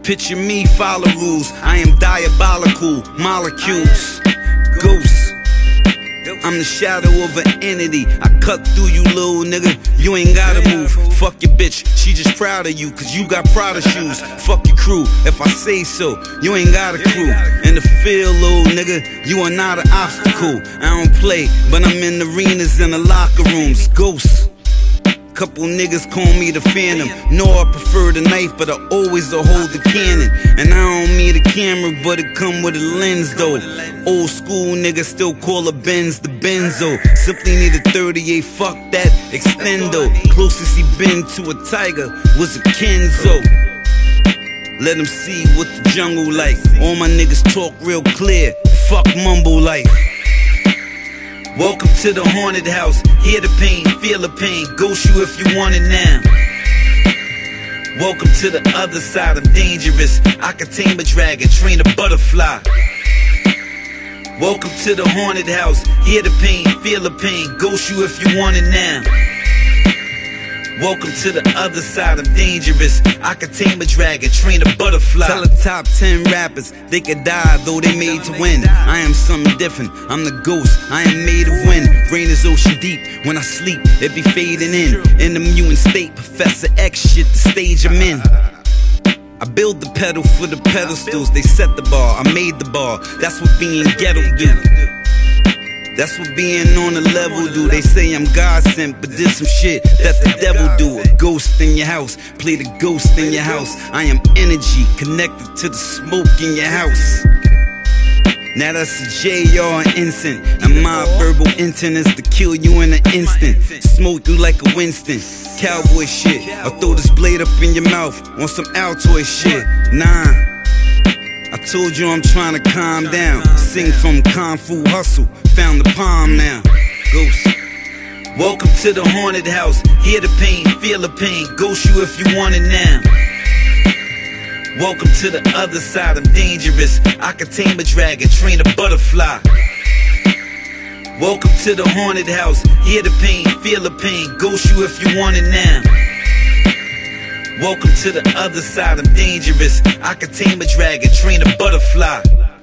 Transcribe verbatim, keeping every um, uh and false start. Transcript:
Picture me, follow rules. I am diabolical, molecules, ghosts. I'm the shadow of an entity. I cut through you, little nigga. You ain't gotta move. Fuck your bitch, she just proud of you, cause you got Prada shoes. Fuck your crew, if I say so. You ain't got a crew. In the field, little nigga, you are not an obstacle. I don't play, but I'm in arenas and the locker rooms. Ghosts. Couple niggas call me the Phantom. No, I prefer the knife, but I always hold the cannon. And I don't mean the camera, but it come with a lens though. Old school niggas still call a Benz the Benzo. Simply need a thirty-eight, fuck that extendo. Closest he been to a tiger was a Kenzo. Let him see what the jungle like. All my niggas talk real clear, fuck mumble like. Welcome to the haunted house. Hear the pain, feel the pain. Ghost you if you want it now. Welcome to the other side. I'm dangerous. I can tame a dragon, train a butterfly. Welcome to the haunted house. Hear the pain, feel the pain. Ghost you if you want it now. Welcome to the other side, I'm dangerous. I can tame a dragon, train a butterfly. Tell the top ten rappers they could die, though they made to win. I am something different, I'm the ghost, I am made of wind. Brain is ocean deep, when I sleep, it be fading in. In the mutant state, Professor X shit, the stage I'm in. I build the pedal for the pedestals, they set the bar, I made the bar. That's what being ghetto do. That's what being on the level do. They say I'm God sent, but there's some shit that the devil do. A ghost in your house, play the ghost in your house. I am energy connected to the smoke in your house. Now that's a J R instant, and my verbal intent is to kill you in an instant. Smoke you like a Winston, cowboy shit. I'll throw this blade up in your mouth on some Altoid shit. Nah, I told you I'm trying to calm down. Sing from Kung Fu Hustle, found the palm now. Ghost. Welcome to the haunted house. Hear the pain, feel the pain. Ghost you if you want it now. Welcome to the other side, I'm dangerous. I can tame a dragon, train a butterfly. Welcome to the haunted house. Hear the pain, feel the pain. Ghost you if you want it now. Welcome to the other side, I'm dangerous. I can tame a dragon, train a butterfly.